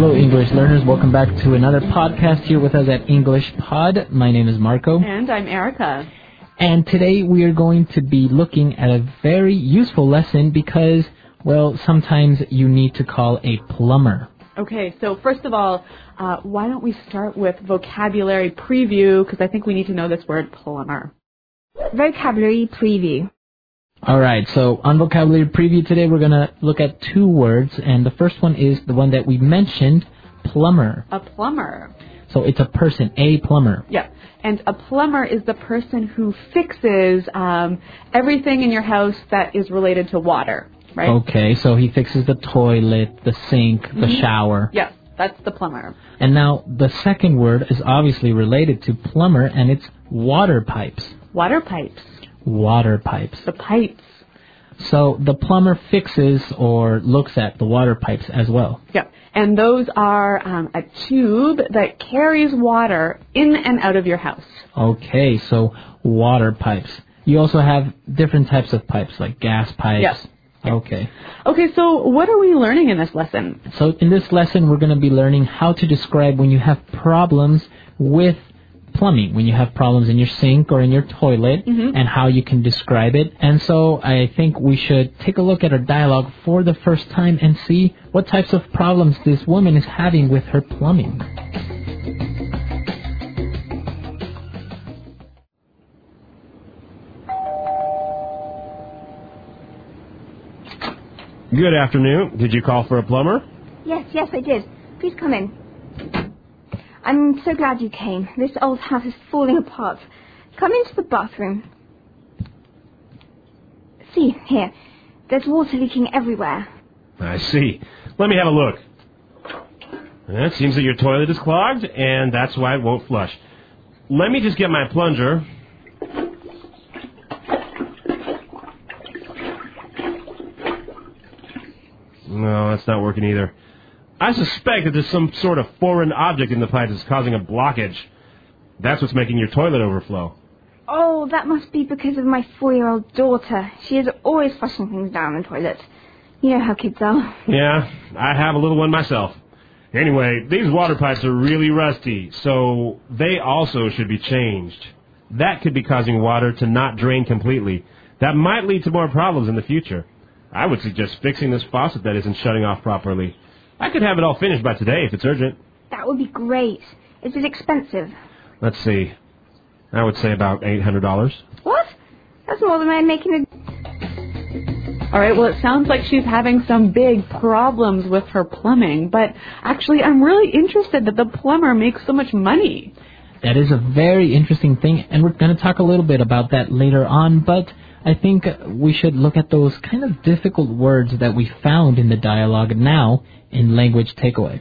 Hello, English learners. Welcome back to another podcast here with us at English Pod. My name is Marco. And I'm Erica. And today we are going to be looking at a very useful lesson because, well, sometimes you need to call a plumber. Okay, so first of all, why don't we start with vocabulary preview, because I think we need to know this word plumber. Vocabulary preview. All right, so on vocabulary preview today, we're going to look at two words, and the first one is the one that we mentioned, plumber. A plumber. So it's a person, a plumber. Yeah, and a plumber is the person who fixes everything in your house that is related to water, right? Okay, so he fixes the toilet, the sink, the shower. Yes, that's the plumber. And now the second word is obviously related to plumber, and it's water pipes. Water pipes. Water pipes. The pipes. So the plumber fixes or looks at the water pipes as well. Yeah, and those are a tube that carries water in and out of your house. Okay, so water pipes. You also have different types of pipes, like gas pipes. Yes. Okay. Okay, so what are we learning in this lesson? So in this lesson, we're going to be learning how to describe when you have problems with plumbing, when you have problems in your sink or in your toilet, and how you can describe it. And so I think we should take a look at our dialogue for the first time and see what types of problems this woman is having with her plumbing. Good afternoon. Did you call for a plumber? Yes, I did. Please come in. I'm so glad you came. This old house is falling apart. Come into the bathroom. See, here. There's water leaking everywhere. I see. Let me have a look. It seems that your toilet is clogged, and that's why it won't flush. Let me just get my plunger. No, that's not working either. I suspect that there's some sort of foreign object in the pipe that's causing a blockage. That's what's making your toilet overflow. Oh, that must be because of my 4-year-old daughter. She is always flushing things down the toilet. You know how kids are. Yeah, I have a little one myself. Anyway, these water pipes are really rusty, so they also should be changed. That could be causing water to not drain completely. That might lead to more problems in the future. I would suggest fixing this faucet that isn't shutting off properly. I could have it all finished by today if it's urgent. That would be great. Is it expensive? Let's see. I would say about $800. What? That's more than I'm making a... All right, well, it sounds like she's having some big problems with her plumbing, but actually I'm really interested that the plumber makes so much money. That is a very interesting thing, and we're going to talk a little bit about that later on, but I think we should look at those kind of difficult words that we found in the dialogue now in Language Takeaway.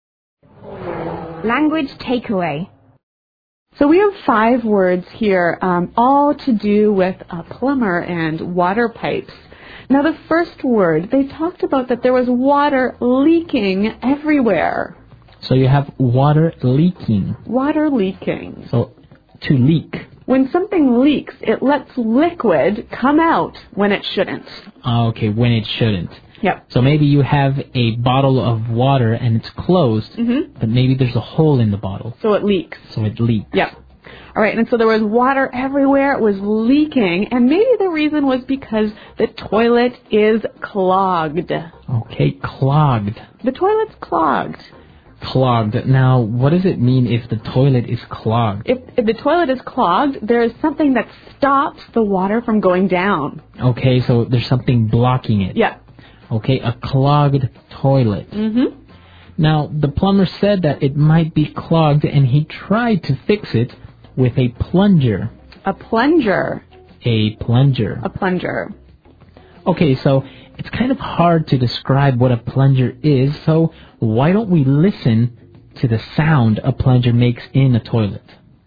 Language takeaway. So we have 5 words here, all to do with a plumber and water pipes. Now the first word, they talked about that there was water leaking everywhere. So you have water leaking. Water leaking. So to leak. When something leaks, it lets liquid come out when it shouldn't. Okay, when it shouldn't. Yep. So maybe you have a bottle of water and it's closed, but maybe there's a hole in the bottle. So it leaks. So it leaks. Yep. All right, and so there was water everywhere. It was leaking, and maybe the reason was because the toilet is clogged. Okay, clogged. The toilet's clogged. Clogged. Now, what does it mean if the toilet is clogged? If the toilet is clogged, there is something that stops the water from going down. Okay, so there's something blocking it. Yeah. Okay, a clogged toilet. Now, the plumber said that it might be clogged, and he tried to fix it with a plunger. A plunger. A plunger. A plunger. Okay, so it's kind of hard to describe what a plunger is, so why don't we listen to the sound a plunger makes in a toilet?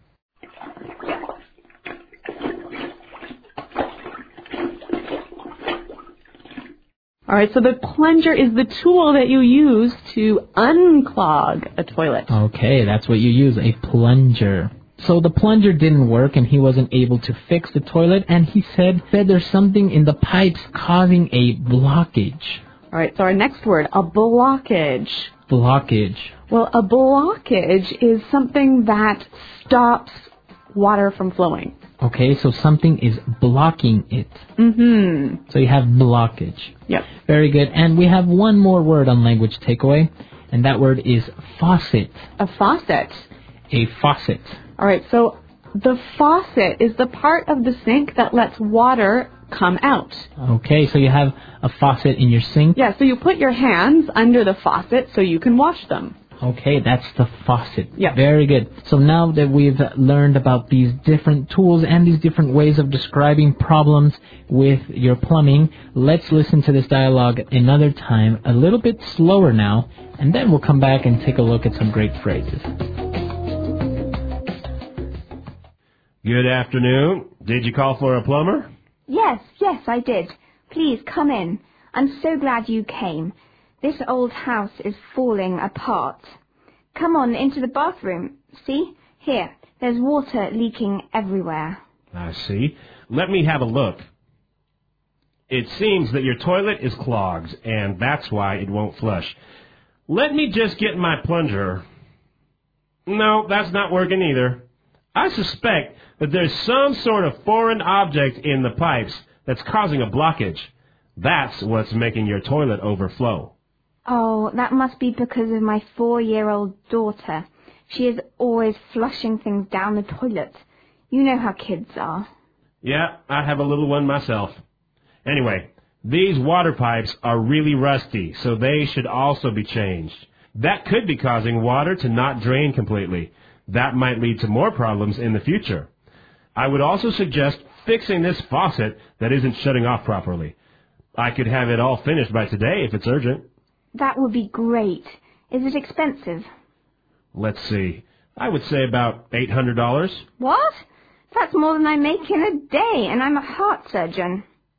All right, so the plunger is the tool that you use to unclog a toilet. Okay, that's what you use, a plunger. So the plunger didn't work and he wasn't able to fix the toilet, and he said there's something in the pipes causing a blockage. All right, so our next word, a blockage. blockage? Well, a blockage is something that stops water from flowing. Okay, so something is blocking it. Mm-hmm. So you have blockage. Yep. Very good. And we have one more word on language takeaway, and that word is faucet. A faucet. A faucet. All right, so the faucet is the part of the sink that lets water come out. Okay, so you have a faucet in your sink. Yeah, so you put your hands under the faucet so you can wash them. Okay, that's the faucet. Yeah. Very good. So now that we've learned about these different tools and these different ways of describing problems with your plumbing, let's listen to this dialogue another time, a little bit slower now, and then we'll come back and take a look at some great phrases. Good afternoon. Did you call for a plumber? Yes, I did. Please, come in. I'm so glad you came. This old house is falling apart. Come on into the bathroom. See? Here, there's water leaking everywhere. I see. Let me have a look. It seems that your toilet is clogged, and that's why it won't flush. Let me just get my plunger. No, that's not working either. I suspect that there's some sort of foreign object in the pipes that's causing a blockage. That's what's making your toilet overflow. Oh, that must be because of my 4-year-old daughter. She is always flushing things down the toilet. You know how kids are. Yeah, I have a little one myself. Anyway, these water pipes are really rusty, so they should also be changed. That could be causing water to not drain completely. That might lead to more problems in the future. I would also suggest fixing this faucet that isn't shutting off properly. I could have it all finished by today if it's urgent. That would be great. Is it expensive? Let's see. I would say about $800. What? That's more than I make in a day, and I'm a heart surgeon.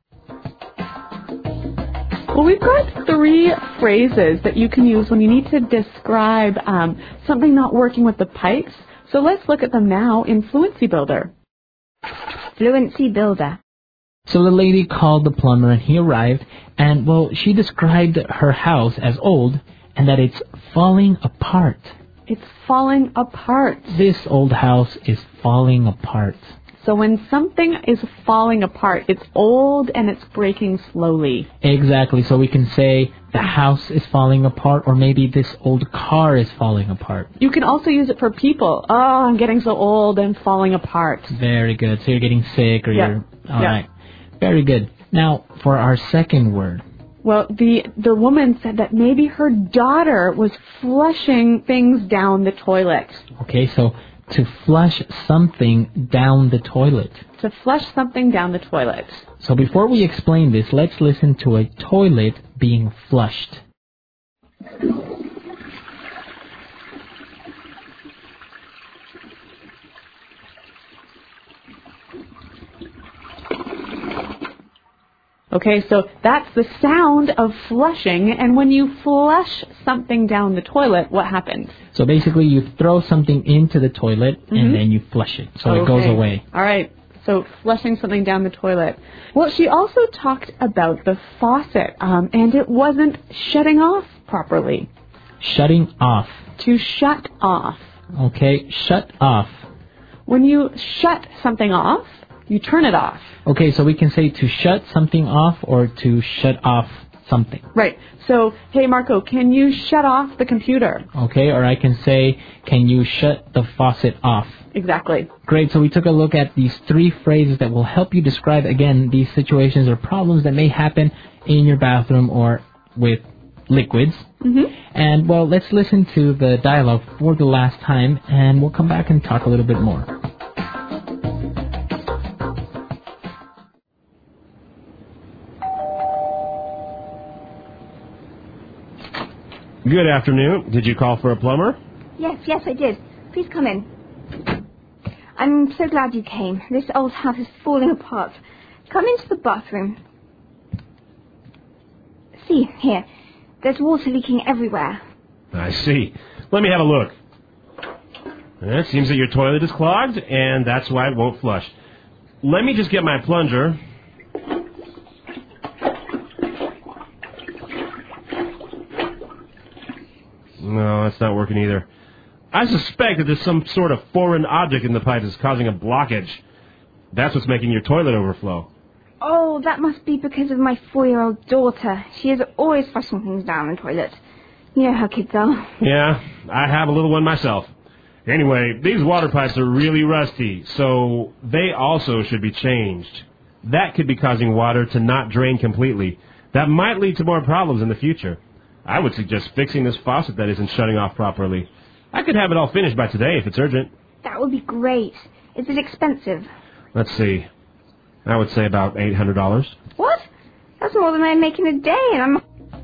Well, we've got 3 phrases that you can use when you need to describe something not working with the pipes. So let's look at them now in Fluency Builder. Fluency Builder. So the lady called the plumber and he arrived, and, well, she described her house as old and that it's falling apart. It's falling apart. This old house is falling apart. So when something is falling apart, it's old and it's breaking slowly. Exactly. So we can say the house is falling apart, or maybe this old car is falling apart. You can also use it for people. Oh, I'm getting so old and falling apart. Very good. So you're getting sick, or you're... All right. Very good. Now, for our second word. Well, the woman said that maybe her daughter was flushing things down the toilet. Okay, so to flush something down the toilet. To flush something down the toilet. So before we explain this, let's listen to a toilet being flushed. Okay, so that's the sound of flushing, and when you flush something down the toilet, what happens? So basically you throw something into the toilet and then you flush it, so it goes away. All right, so flushing something down the toilet. Well, she also talked about the faucet, and it wasn't shutting off properly. Shutting off. To shut off. Okay, shut off. When you shut something off, you turn it off. Okay, so we can say to shut something off or to shut off something. Right. So, hey, Marco, can you shut off the computer? Okay, or I can say, can you shut the faucet off? Exactly. Great, so we took a look at these 3 phrases that will help you describe, again, these situations or problems that may happen in your bathroom or with liquids. And, well, let's listen to the dialogue for the last time, and we'll come back and talk a little bit more. Good afternoon. Did you call for a plumber? Yes, I did. Please come in. I'm so glad you came. This old house is falling apart. Come into the bathroom. See, here. There's water leaking everywhere. I see. Let me have a look. It seems that your toilet is clogged, and that's why it won't flush. Let me just get my plunger. No, that's not working either. I suspect that there's some sort of foreign object in the pipe that's causing a blockage. That's what's making your toilet overflow. Oh, that must be because of my 4-year-old daughter. She is always flushing things down the toilet. You know how kids are. Yeah, I have a little one myself. Anyway, these water pipes are really rusty, so they also should be changed. That could be causing water to not drain completely. That might lead to more problems in the future. I would suggest fixing this faucet that isn't shutting off properly. I could have it all finished by today if it's urgent. That would be great. Is it expensive? Let's see. I would say about $800. What? That's more than I make in a day, and I'm...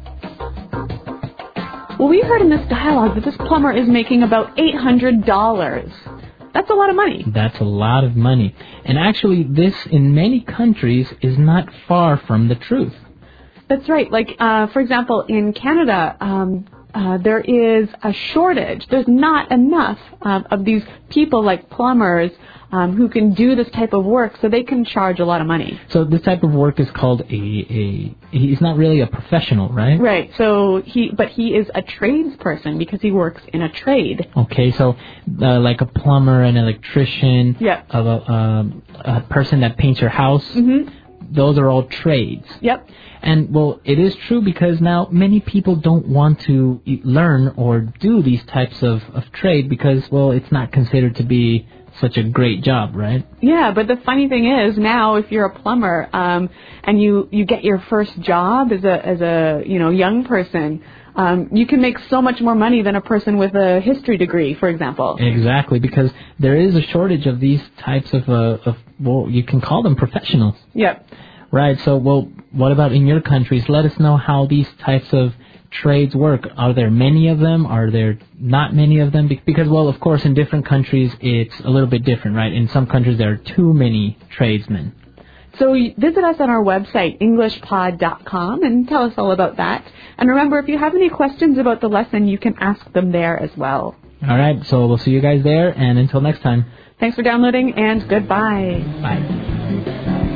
Well, we heard in this dialogue that this plumber is making about $800. That's a lot of money. That's a lot of money. And actually, this, in many countries, is not far from the truth. That's right. Like, for example, in Canada, there is a shortage. There's not enough of these people like plumbers who can do this type of work, so they can charge a lot of money. So this type of work is called he's not really a professional, right? Right. So he is a tradesperson because he works in a trade. Okay, so like a plumber, an electrician, Yep. a person that paints your house. Mm-hmm. Those are all trades. Yep. And, well, it is true because now many people don't want to learn or do these types of trade because, well, it's not considered to be such a great job, right? Yeah, but the funny thing is now if you're a plumber and you get your first job as a young person, you can make so much more money than a person with a history degree, for example. Exactly, because there is a shortage of these types of well, you can call them professionals. Yep. Right, so, well, what about in your countries? Let us know how these types of trades work. Are there many of them? Are there not many of them? Because, well, of course, in different countries, it's a little bit different, right? In some countries, there are too many tradesmen. So visit us on our website, EnglishPod.com, and tell us all about that. And remember, if you have any questions about the lesson, you can ask them there as well. All right, so we'll see you guys there, and until next time. Thanks for downloading, and goodbye. Bye.